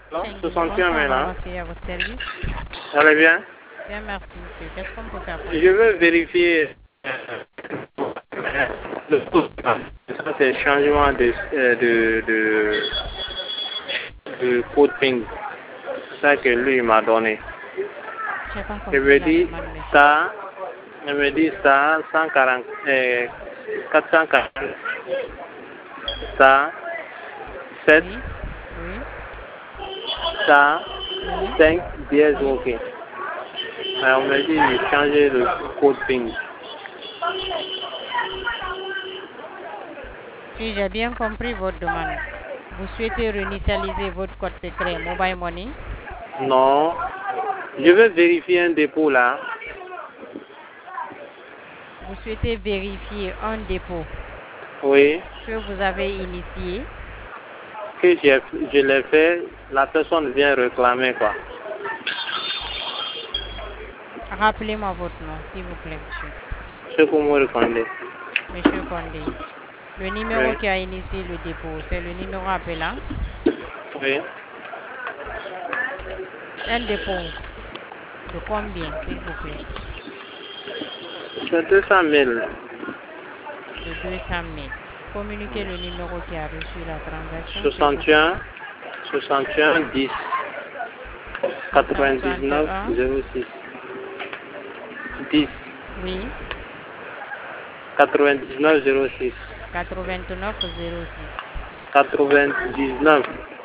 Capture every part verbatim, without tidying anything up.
Non, Chenguini, soixante et un bonsoir maintenant. Maman, c'est à votre service. Allez bien. Bien, merci monsieur. Qu'est-ce qu'on peut faire pour Je vous? veux vérifier le taux. Ça, c'est changement de, euh, de, de, de code ping. C'est ça que lui m'a donné. J'ai pas Il compris me la dit demande, monsieur. ça, il me dit ça, cent quarante, euh, quatre cent quarante, ça, sept, Oui, oui, ça, oui, cinq, dièse, oui. ok. Alors, on me dit de changer le code ping. Si j'ai bien compris votre demande, vous souhaitez réinitialiser votre code secret Mobile Money. Non. Je veux vérifier un dépôt là. Vous souhaitez vérifier un dépôt Oui. que vous avez initié. Que j'ai, je l'ai fait, la personne vient réclamer quoi. Rappelez-moi votre nom, s'il vous plaît, monsieur. C'est pour me répondre. Monsieur Condé. Le numéro Oui. qui a initié le dépôt, c'est le numéro appelant. Oui. Un dépôt de combien, s'il vous plaît? C'est deux cent mille. De deux cent mille. Communiquez le numéro qui a reçu la transaction, s'il vous soixante et plaît. un, soixante et un, dix, quatre-vingt-dix-neuf, soixante et un. zéro six. dix, Oui. quatre-vingt-dix-neuf, zéro six. quatre-vingt-neuf zéro six. quatre-vingt-dix-neuf,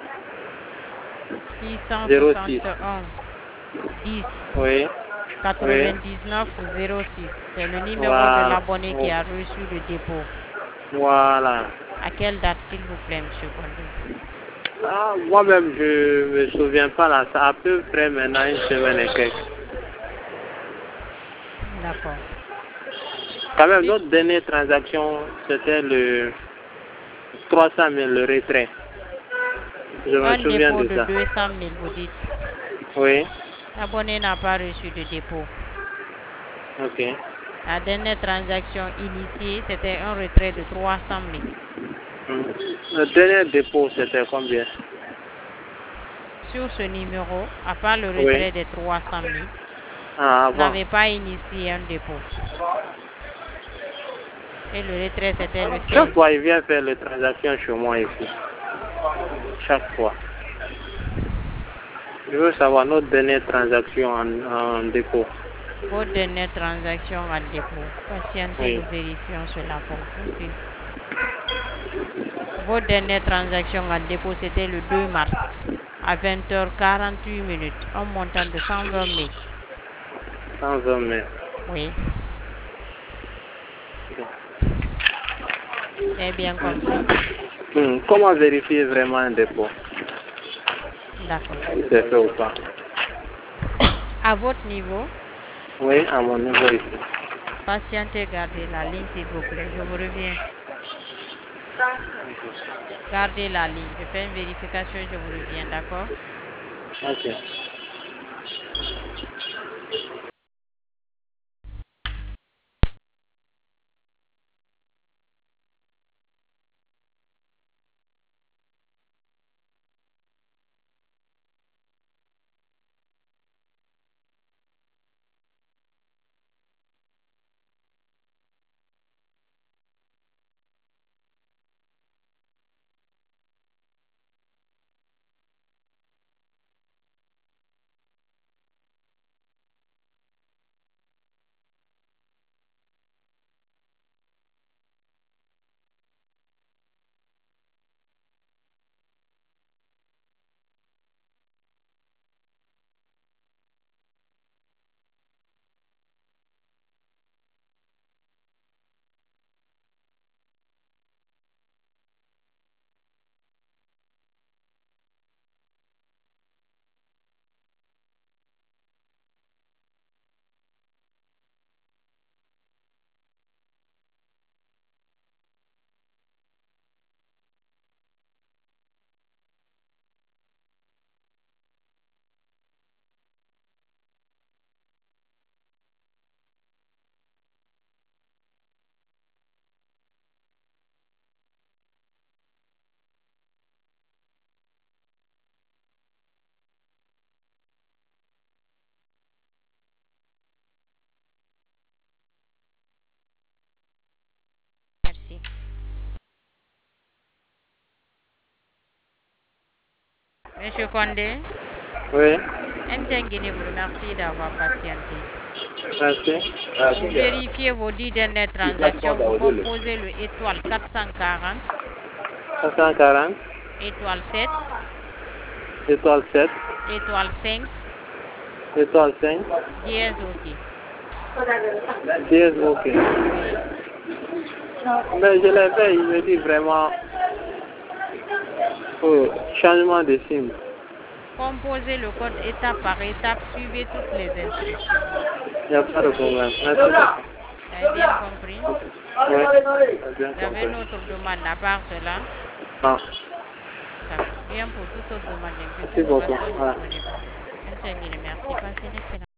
zéro six. six cent soixante et un dix Oui. Oui. quatre-vingt-dix-neuf zéro six. C'est le numéro de Voilà. l'abonné qui a reçu le dépôt. Voilà. À quelle date, s'il vous plaît, monsieur Condé? Ah, moi-même, je me souviens pas là. Ça a à peu près maintenant une semaine et quelques. D'accord. Quand même, Dites, notre dernière transaction, c'était le trois cent mille, le retrait. Je me un souviens dépôt de de ça. deux cent mille, vous dites. Oui. L'abonné n'a pas reçu de dépôt. Ok. La dernière transaction initiée, c'était un retrait de trois cent mille. Hmm. Le dernier dépôt, c'était combien? Sur ce numéro, à part le Oui. retrait de trois cent mille, Ah, vous avant. n'avez pas initié un dépôt. Et le retrait, c'était le Chaque seize. fois, il vient faire les transactions chez moi ici. Chaque fois. Je veux savoir notre dernière transaction en, en dépôt. Votre dernière transaction en dépôt. Patientez, Oui. nous vérifions cela pour vous. Si votre dernière transaction en dépôt, c'était le deux mars à vingt heures quarante-huit minutes, un montant de cent vingt mille. cent vingt mille. Oui, j'ai bien compris. Hmm. Comment vérifier vraiment un dépôt? D'accord. Si c'est fait ou pas? À votre niveau, Oui, à mon niveau ici. patientez, gardez la ligne, s'il vous plaît. Je vous reviens. Gardez la ligne. Je fais une vérification et je vous reviens, d'accord? Ok. Monsieur Condé, Oui, Ntengini vous remercie d'avoir patienté. merci. Pour vérifier vos dix dernières transactions, vous composez le étoile quatre cent quarante, quatre cent quarante, étoile sept, étoile sept, étoile cinq, étoile cinq, dièse OK. dièse OK. Oui. Mais je l'ai fait, il me dit vraiment oh, changement de SIM. Composez le code étape par étape, suivez toutes les instructions. Il n'y a pas de problème. Merci. Vous avez bien compris? Oui, j'ai bien Vous avez compris. une autre demande à part cela? Non, D'accord. Bien pour toute autre demande, merci nous beaucoup. restons Voilà. disponibles. Merci, passez une excellente